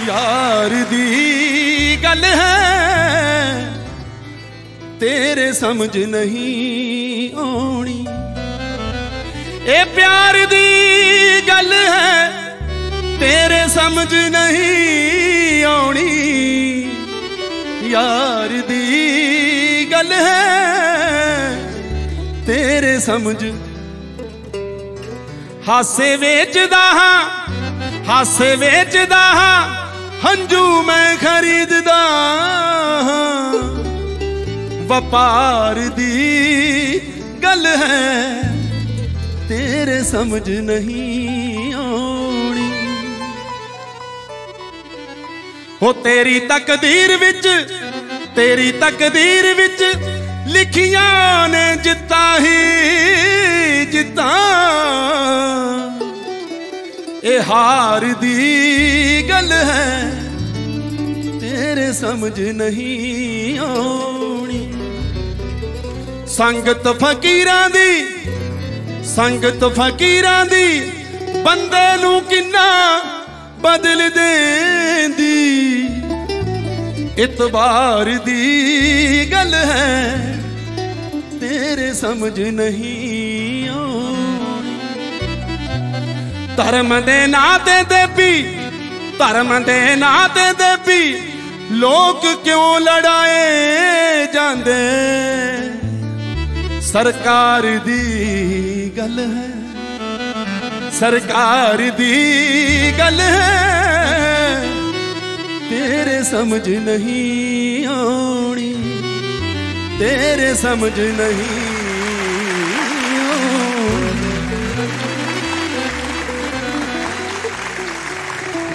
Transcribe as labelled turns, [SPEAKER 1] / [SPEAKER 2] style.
[SPEAKER 1] यार दी गल है तेरे समझ नहीं आनी। ए प्यार दी गल है तेरे समझ नहीं आनी। यार दी गल है तेरे समझ। हासे वेचदा हां हासे वेचदा हां हंजू मैं खरीददा हां। वपार दी गल है तेरे समझ नहीं आनी। हो तेरी तकदीर विच लिखियां ने जित्ता ही जित्ता। ए हार दी गल है तेरे समझ नहीं आनी। संगत फकीरां दी बंदे नू किन्ना बदल देंदी। इतबार दी गल है तेरे समझ नहीं आनी। धर्म दे नाते देवी लोग क्यों लड़ाए जांदे। सरकार दी गल है सरकार दी गल है तेरे समझ नहीं आनी। तेरे समझ नहीं